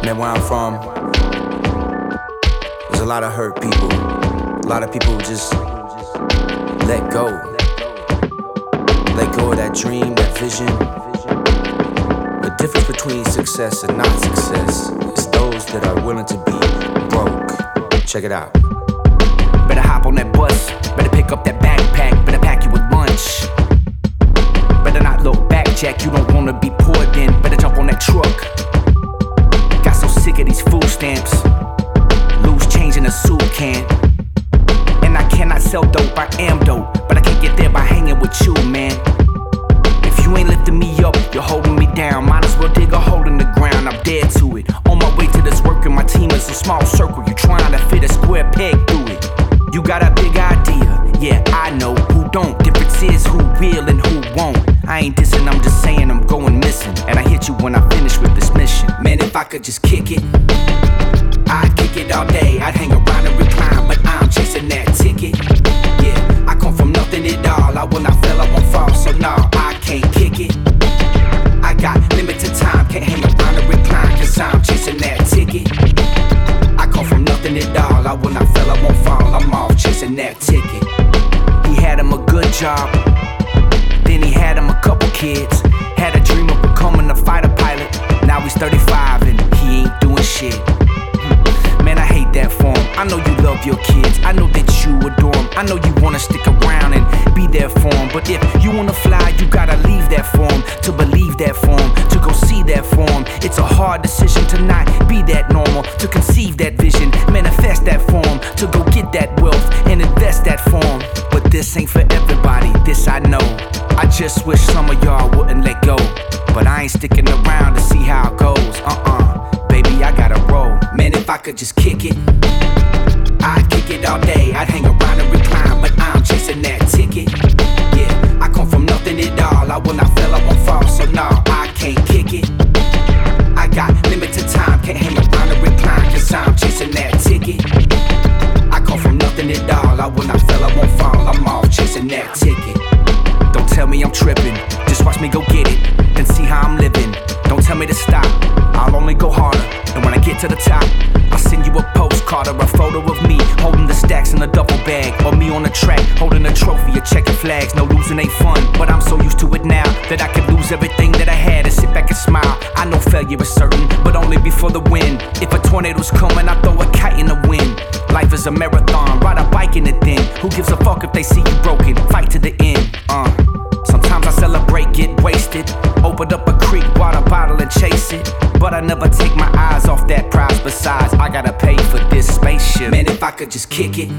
Man, where I'm from, there's a lot of hurt people. A lot of people who just let go. Let go of that dream, that vision. The difference between success and not success is those that are willing to be broke. Check it out. Better hop on that bus, better pick up that backpack, better pack you with lunch. Better not look back, Jack, you don't wanna be poor then. Better jump on that truck. Got so sick of these food stamps. Loose change in a soup can. And I cannot sell dope, I am dope. But I can't get there by hanging with you, man. If you ain't lifting me up, you're holding me down. Might as well dig a hole in the ground, I'm dead to it. On my way to this work and my team is a small circle. You trying to fit a square peg through it. You got a big idea, yeah, I know who don't. Difference is who will and who won't. I ain't dissing, I'm just saying I'm going missing. And I hit you when I finish with this mission. Man, if I could just kick it, I'd kick it all day. I'd hang around and recline, but I'm chasing that ticket. Yeah, I come from nothing at all. I will not fail, I won't fall, so no, I can't kick it. I got limited time, can't hang around and recline, cause I'm chasing that ticket. I come from nothing at all. I will not fail, I won't fall, I'm off chasing that ticket. He had him a good job, then he had him a couple kids. Had a dream of becoming a fighter pilot. Now he's 35 and he ain't doing shit. Man, I hate that for him. I know you love your kids, I know that you adore them. I know you wanna stick around and be there for them. But if you wanna fly, you gotta leave that for them. To believe that for them, to go see that for them. It's a hard decision to not be that normal. To conceive that vision, manifest that for them. To go get that wealth and invest that for them. But this ain't for everybody, this I know. I just wish some of y'all wouldn't let go. But I ain't sticking around to see how it goes. Baby, I gotta roll. Man, if I could just kick it, I'd kick it all day. I'd hang around and recline, but I'm chasing that ticket. Yeah, I come from nothing at all. I will not fail, I won't fall, so no, I can't kick it. I got limited time, can't hang around and recline, cause I'm chasing that ticket. I come from nothing at all. I will not fail, I won't fall, I'm off chasing that ticket. Don't tell me I'm tripping, just watch me go get it, then see how I'm living. Don't tell me to stop, I'll only go harder. And when I get to the top, I'll send you a postcard or a photo of me holding the stacks in a duffel bag, or me on the track holding a trophy or checking flags. No losing ain't fun, but I'm so used to it now that I could lose everything that I had and sit back and smile. I know failure is certain, but only before the win. If a tornado's coming, I throw a kite in the wind. Life is a marathon, ride a bike in it then. Who gives a fuck if they see you broken? Fight to the end. Sometimes I celebrate, get wasted. Open up a creek, water bottle and chase it. But I never take my eyes off that prize. Besides, I gotta pay for this spaceship. Man, if I could just kick it,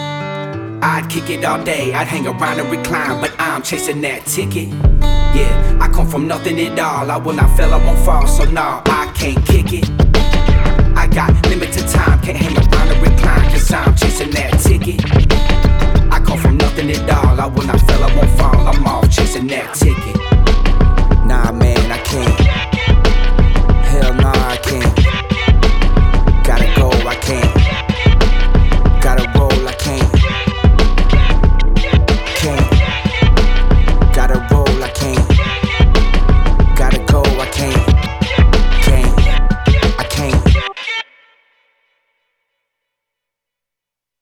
I'd kick it all day. I'd hang around and recline, but I'm chasing that ticket. Yeah, I come from nothing at all. I will not fail, I won't fall, so no, I can't kick it. I got limited time, can't hang around and recline, cause I'm chasing that ticket. I come from nothing at all. I will not fail, I won't